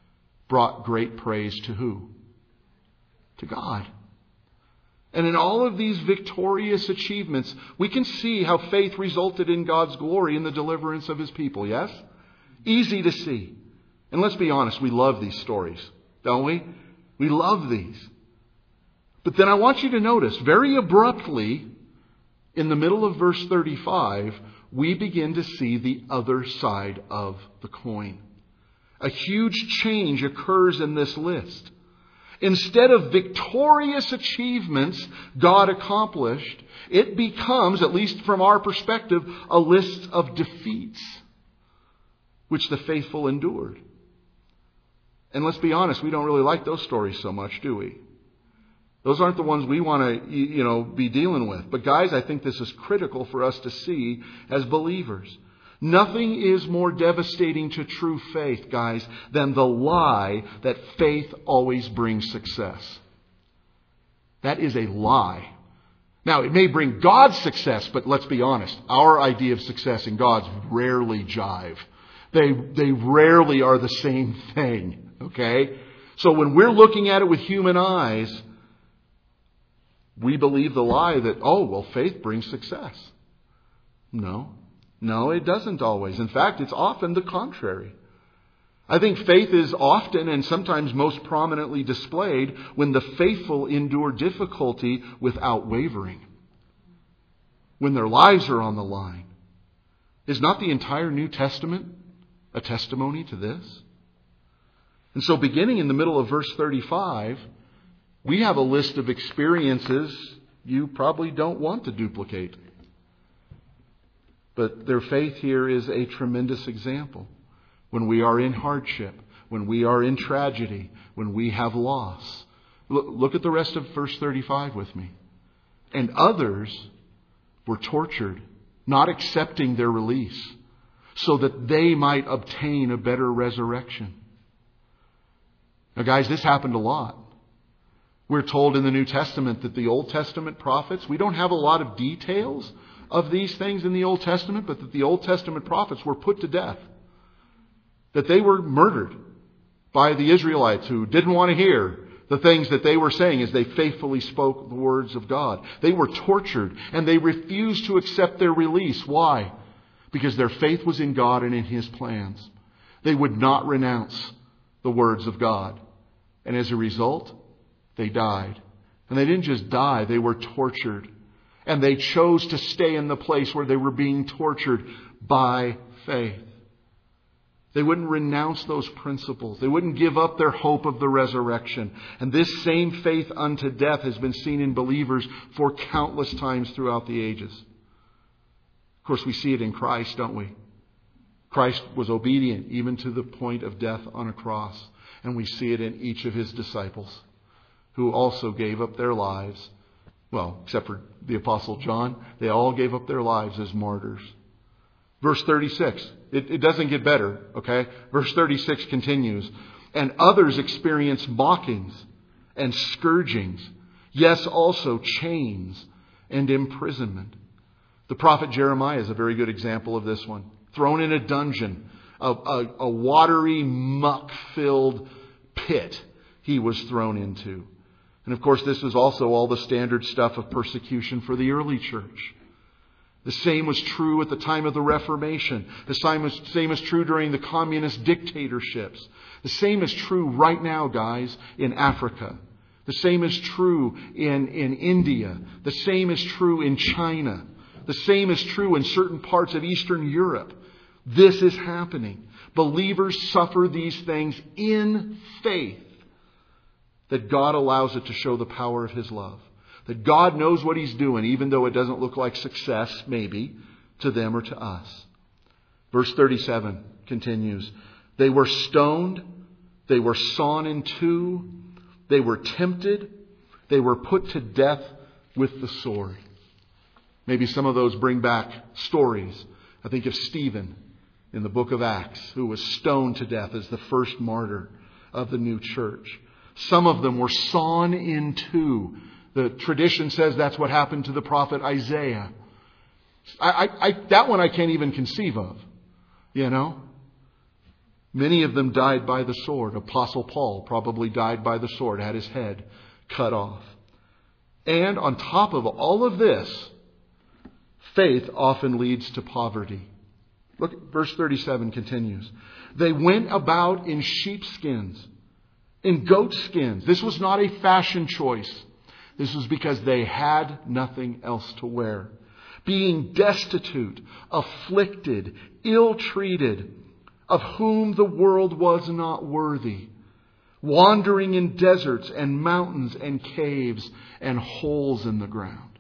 brought great praise to who? To God. And in all of these victorious achievements, we can see how faith resulted in God's glory in the deliverance of His people, yes? Easy to see. And let's be honest, we love these stories, don't we? We love these. But then I want you to notice, very abruptly, in the middle of verse thirty-five, we begin to see the other side of the coin. A huge change occurs in this list. Instead of victorious achievements God accomplished, it becomes, at least from our perspective, a list of defeats which the faithful endured. And let's be honest, we don't really like those stories so much, do we? Those aren't the ones we want to, you know, be dealing with. But guys, I think this is critical for us to see as believers. Nothing is more devastating to true faith, guys, than the lie that faith always brings success. That is a lie. Now, it may bring God's success, but let's be honest, our idea of success and God's rarely jive. They, they rarely are the same thing, okay? So when we're looking at it with human eyes, we believe the lie that, oh, well, faith brings success. No. No, it doesn't always. In fact, it's often the contrary. I think faith is often and sometimes most prominently displayed when the faithful endure difficulty without wavering. When their lives are on the line. Is not the entire New Testament a testimony to this? And so beginning in the middle of verse thirty-five, we have a list of experiences you probably don't want to duplicate. But their faith here is a tremendous example. When we are in hardship, when we are in tragedy, when we have loss. Look at the rest of verse thirty-five with me. And others were tortured, not accepting their release, so that they might obtain a better resurrection. Now guys, this happened a lot. We're told in the New Testament that the Old Testament prophets, we don't have a lot of details of these things in the Old Testament, but that the Old Testament prophets were put to death. That they were murdered by the Israelites who didn't want to hear the things that they were saying as they faithfully spoke the words of God. They were tortured and they refused to accept their release. Why? Because their faith was in God and in His plans. They would not renounce the words of God. And as a result, they died. And they didn't just die, they were tortured. And they chose to stay in the place where they were being tortured by faith. They wouldn't renounce those principles. They wouldn't give up their hope of the resurrection. And this same faith unto death has been seen in believers for countless times throughout the ages. Of course, we see it in Christ, don't we? Christ was obedient even to the point of death on a cross. And we see it in each of His disciples who also gave up their lives. Well, except for the Apostle John, they all gave up their lives as martyrs. Verse thirty-six, it, it doesn't get better, okay? Verse thirty-six continues, and others experienced mockings and scourgings, yes, also chains and imprisonment. The prophet Jeremiah is a very good example of this one. Thrown in a dungeon, a, a, a watery, muck-filled pit he was thrown into. And of course, this was also all the standard stuff of persecution for the early church. The same was true at the time of the Reformation. The same was, same is true during the communist dictatorships. The same is true right now, guys, in Africa. The same is true in, in India. The same is true in China. The same is true in certain parts of Eastern Europe. This is happening. Believers suffer these things in faith that God allows it to show the power of His love. That God knows what He's doing, even though it doesn't look like success, maybe, to them or to us. Verse thirty-seven continues. They were stoned. They were sawn in two. They were tempted. They were put to death with the sword. Maybe some of those bring back stories. I think of Stephen in the book of Acts, who was stoned to death as the first martyr of the new church. Some of them were sawn in two. The tradition says that's what happened to the prophet Isaiah. I, I, I, that one I can't even conceive of. You know? Many of them died by the sword. Apostle Paul probably died by the sword, had his head cut off. And on top of all of this, faith often leads to poverty. Look, verse thirty-seven continues. They went about in sheepskins, in goat skins. This was not a fashion choice. This was because they had nothing else to wear. Being destitute, afflicted, ill-treated, of whom the world was not worthy. Wandering in deserts and mountains and caves and holes in the ground.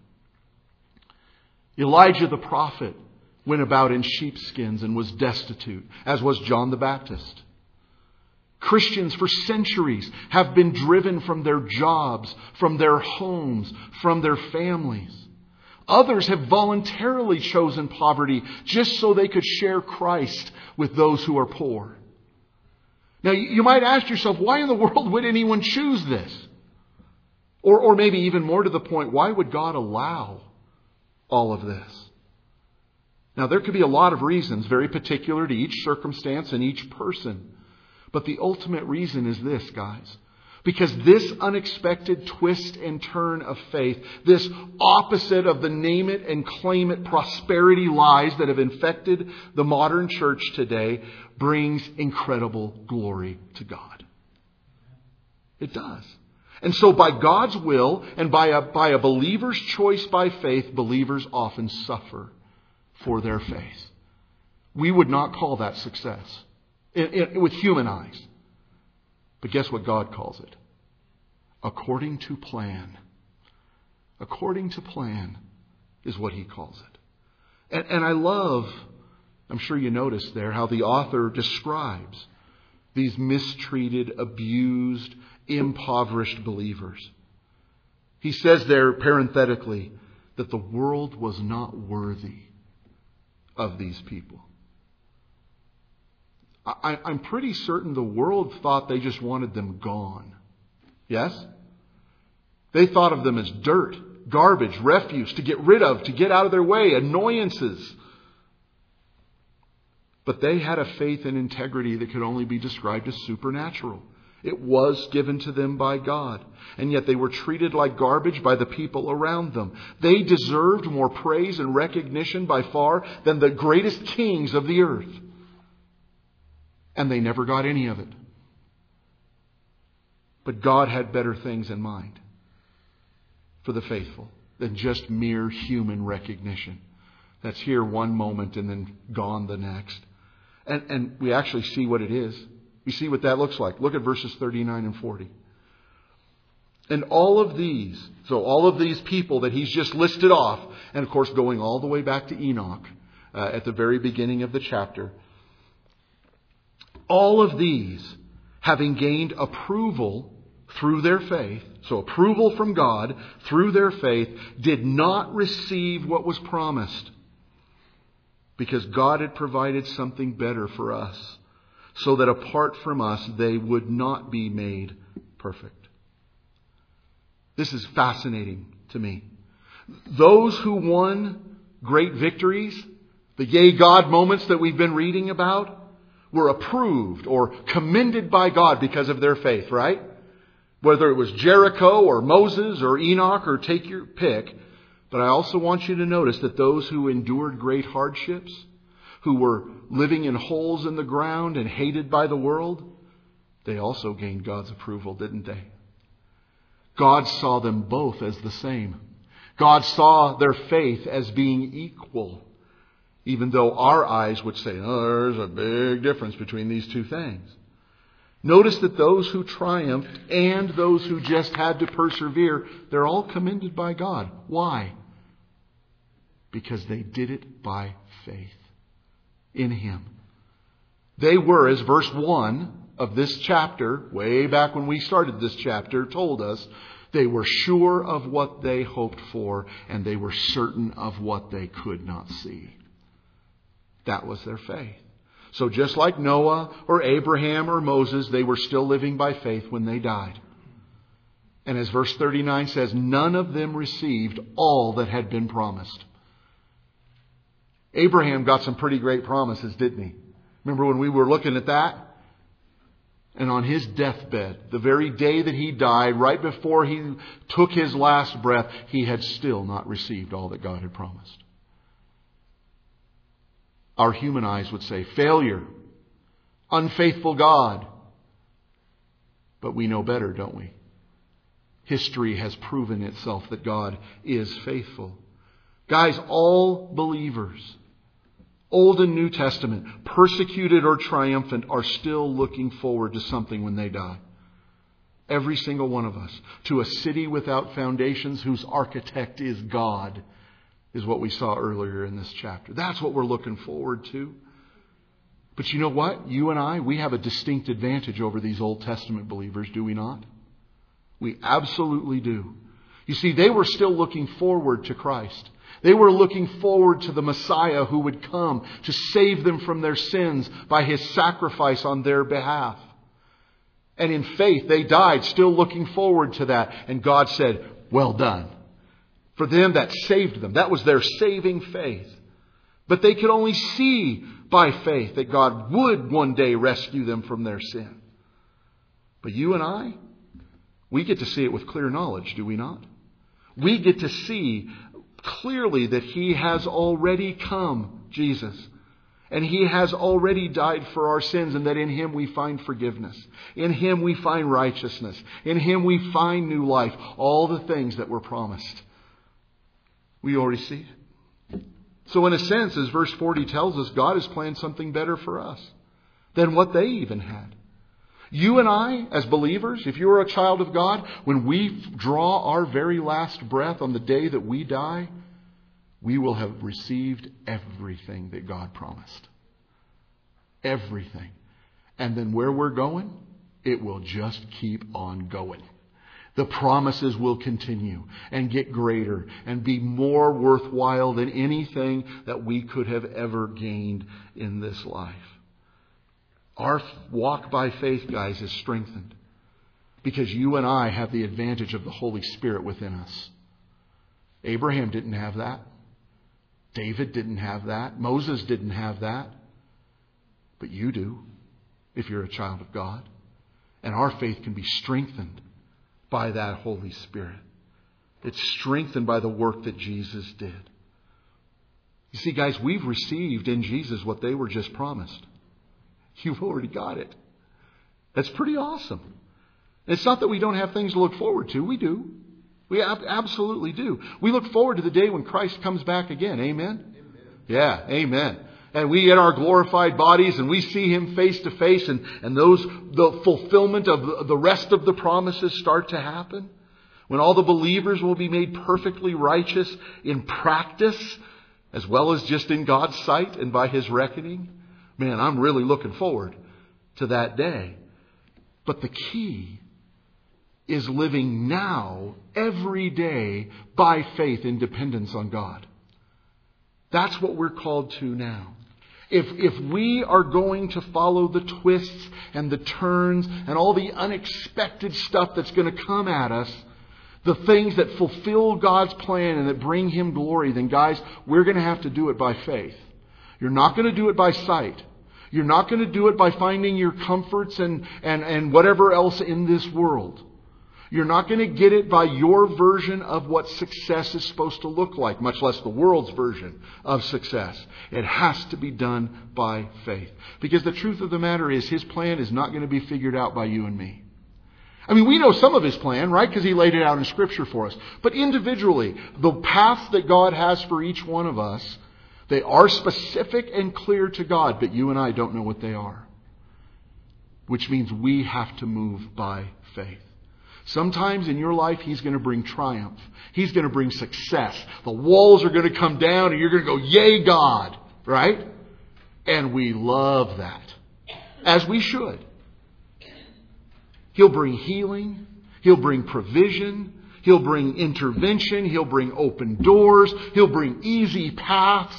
Elijah the prophet went about in sheepskins and was destitute, as was John the Baptist. Christians for centuries have been driven from their jobs, from their homes, from their families. Others have voluntarily chosen poverty just so they could share Christ with those who are poor. Now, you might ask yourself, why in the world would anyone choose this? Or, or maybe even more to the point, why would God allow all of this? Now, there could be a lot of reasons, very particular to each circumstance and each person. But the ultimate reason is this, guys. Because this unexpected twist and turn of faith, this opposite of the name it and claim it prosperity lies that have infected the modern church today, brings incredible glory to God. It does. And so by God's will and by a, by a believer's choice by faith, believers often suffer for their faith. We would not call that success in, in, with human eyes. But guess what God calls it? According to plan. According to plan is what He calls it. And, and I love, I'm sure you noticed there, how the author describes these mistreated, abused, impoverished believers. He says there parenthetically that the world was not worthy of these people. I, I'm pretty certain the world thought they just wanted them gone. Yes? They thought of them as dirt, garbage, refuse, to get rid of, to get out of their way, annoyances. But they had a faith and integrity that could only be described as supernatural. It was given to them by God. And yet they were treated like garbage by the people around them. They deserved more praise and recognition by far than the greatest kings of the earth. And they never got any of it. But God had better things in mind for the faithful than just mere human recognition. That's here one moment and then gone the next. And, and we actually see what it is. We see what that looks like. Look at verses thirty-nine and forty. And all of these, so all of these people that he's just listed off, and of course going all the way back to Enoch uh, at the very beginning of the chapter, all of these, having gained approval through their faith, so approval from God through their faith, did not receive what was promised, because God had provided something better for us, so that apart from us they would not be made perfect. This is fascinating to me. Those who won great victories, the yay God moments that we've been reading about, were approved or commended by God because of their faith, right? Whether it was Jericho or Moses or Enoch or take your pick. But I also want you to notice that those who endured great hardships, who were living in holes in the ground and hated by the world, they also gained God's approval, didn't they? God saw them both as the same. God saw their faith as being equal. Even though our eyes would say, oh, there's a big difference between these two things. Notice that those who triumphed and those who just had to persevere, they're all commended by God. Why? Because they did it by faith in Him. They were, as verse one of this chapter, way back when we started this chapter, told us, they were sure of what they hoped for, and they were certain of what they could not see. That was their faith. So just like Noah or Abraham or Moses, they were still living by faith when they died. And as verse thirty-nine says, none of them received all that had been promised. Abraham got some pretty great promises, didn't he? Remember when we were looking at that? And on his deathbed, the very day that he died, right before he took his last breath, he had still not received all that God had promised. Our human eyes would say, failure, unfaithful God. But we know better, don't we? History has proven itself that God is faithful. Guys, all believers, Old and New Testament, persecuted or triumphant, are still looking forward to something when they die. Every single one of us. To a city without foundations whose architect is God, is what we saw earlier in this chapter. That's what we're looking forward to. But you know what? You and I, we have a distinct advantage over these Old Testament believers, do we not? We absolutely do. You see, they were still looking forward to Christ. They were looking forward to the Messiah who would come to save them from their sins by His sacrifice on their behalf. And in faith, they died still looking forward to that. And God said, well done. For them, that saved them. That was their saving faith. But they could only see by faith that God would one day rescue them from their sin. But you and I, we get to see it with clear knowledge, do we not? We get to see clearly that He has already come, Jesus. And He has already died for our sins, and that in Him we find forgiveness. In Him we find righteousness. In Him we find new life. All the things that were promised. We already see it. So in a sense, as verse forty tells us, God has planned something better for us than what they even had. You and I, as believers, if you're a child of God, when we draw our very last breath on the day that we die, we will have received everything that God promised. Everything. And then where we're going, it will just keep on going. The promises will continue and get greater and be more worthwhile than anything that we could have ever gained in this life. Our walk by faith, guys, is strengthened because you and I have the advantage of the Holy Spirit within us. Abraham didn't have that. David didn't have that. Moses didn't have that. But you do, if you're a child of God. And our faith can be strengthened by that Holy Spirit. It's strengthened by the work that Jesus did. You see, guys, we've received in Jesus what they were just promised. You've already got it. That's pretty awesome. It's not that we don't have things to look forward to. We do. We ab- absolutely do. We look forward to the day when Christ comes back again. Amen? Amen. Yeah, amen. And we get our glorified bodies and we see Him face to face, and, and those the fulfillment of the, the rest of the promises start to happen. When all the believers will be made perfectly righteous in practice as well as just in God's sight and by His reckoning. Man, I'm really looking forward to that day. But the key is living now, every day, by faith in dependence on God. That's what we're called to now. If, if we are going to follow the twists and the turns and all the unexpected stuff that's going to come at us, the things that fulfill God's plan and that bring Him glory, then guys, we're going to have to do it by faith. You're not going to do it by sight. You're not going to do it by finding your comforts and, and, and whatever else in this world. You're not going to get it by your version of what success is supposed to look like, much less the world's version of success. It has to be done by faith. Because the truth of the matter is, His plan is not going to be figured out by you and me. I mean, we know some of His plan, right? Because He laid it out in Scripture for us. But individually, the paths that God has for each one of us, they are specific and clear to God, but you and I don't know what they are. Which means we have to move by faith. Sometimes in your life, He's going to bring triumph. He's going to bring success. The walls are going to come down and you're going to go, yay, God. Right? And we love that. As we should. He'll bring healing. He'll bring provision. He'll bring intervention. He'll bring open doors. He'll bring easy paths.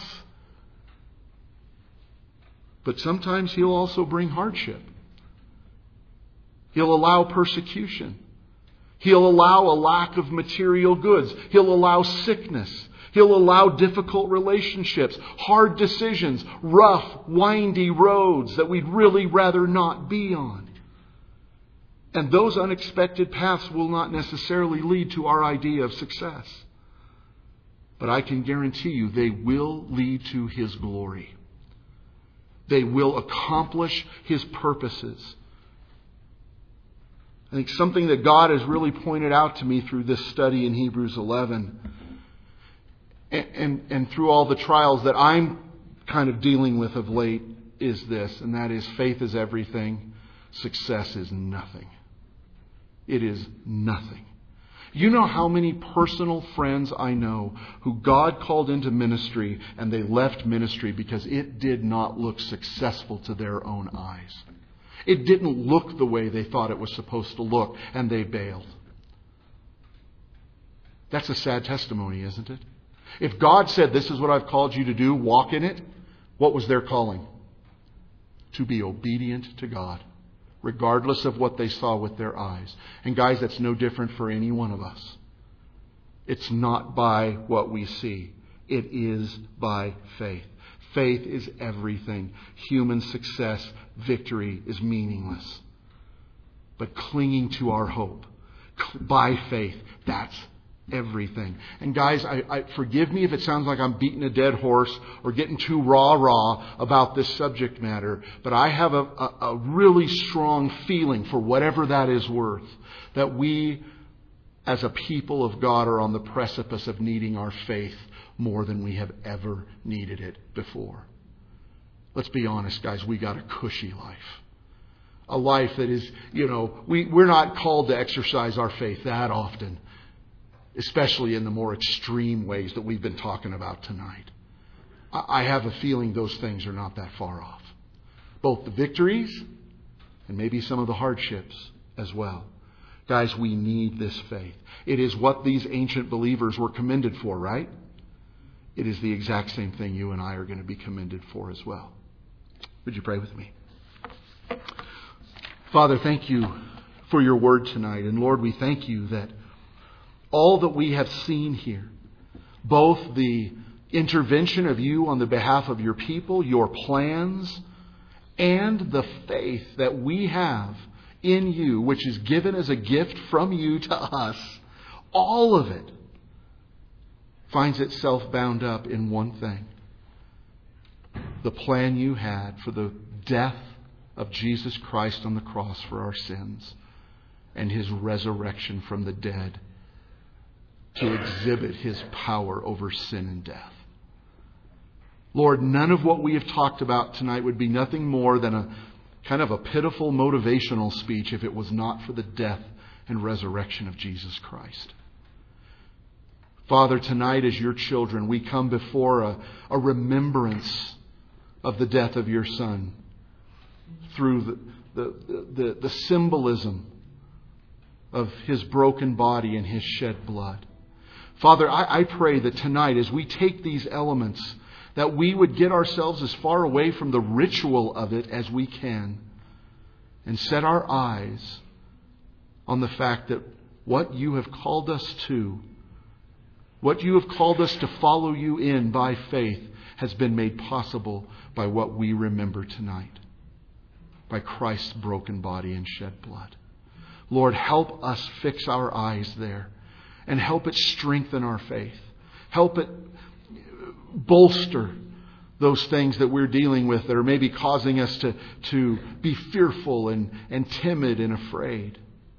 But sometimes He'll also bring hardship. He'll allow persecution. He'll allow a lack of material goods. He'll allow sickness. He'll allow difficult relationships, hard decisions, rough, windy roads that we'd really rather not be on. And those unexpected paths will not necessarily lead to our idea of success. But I can guarantee you they will lead to His glory. They will accomplish His purposes. I think something that God has really pointed out to me through this study in Hebrews eleven and, and, and through all the trials that I'm kind of dealing with of late is this, and that is faith is everything, success is nothing. It is nothing. You know how many personal friends I know who God called into ministry and they left ministry because it did not look successful to their own eyes. It didn't look the way they thought it was supposed to look, and they bailed. That's a sad testimony, isn't it? If God said, this is what I've called you to do, walk in it, what was their calling? To be obedient to God, regardless of what they saw with their eyes. And guys, that's no different for any one of us. It's not by what we see. It is by faith. Faith is everything. Human success, victory is meaningless. But clinging to our hope by faith, that's everything. And guys, I, I forgive me if it sounds like I'm beating a dead horse or getting too rah-rah about this subject matter, but I have a, a, a really strong feeling, for whatever that is worth, that we as a people of God are on the precipice of needing our faith more than we have ever needed it before. Let's be honest, guys, we got a cushy life. A life that is, you know, we, we're not called to exercise our faith that often, especially in the more extreme ways that we've been talking about tonight. I have a feeling those things are not that far off. Both the victories and maybe some of the hardships as well. Guys, we need this faith. It is what these ancient believers were commended for, right? It is the exact same thing you and I are going to be commended for as well. Would you pray with me? Father, thank you for your word tonight. And Lord, we thank you that all that we have seen here, both the intervention of you on the behalf of your people, your plans, and the faith that we have in you, which is given as a gift from you to us, all of it finds itself bound up in one thing. The plan you had for the death of Jesus Christ on the cross for our sins and His resurrection from the dead to exhibit His power over sin and death. Lord, none of what we have talked about tonight would be nothing more than a kind of a pitiful motivational speech if it was not for the death and resurrection of Jesus Christ. Father, tonight as your children, we come before a, a remembrance of the death of your Son through the, the, the, the symbolism of His broken body and His shed blood. Father, I, I pray that tonight as we take these elements, that we would get ourselves as far away from the ritual of it as we can and set our eyes on the fact that what you have called us to, what you have called us to follow you in by faith, has been made possible by what we remember tonight, by Christ's broken body and shed blood. Lord, help us fix our eyes there and help it strengthen our faith. Help it bolster those things that we're dealing with that are maybe causing us to, to be fearful and, and timid and afraid.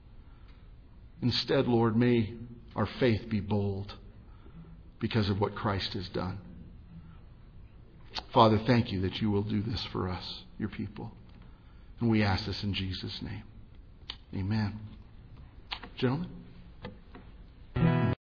Instead, Lord, may our faith be bold because of what Christ has done. Father, thank you that you will do this for us, your people. And we ask this in Jesus' name. Amen. Gentlemen.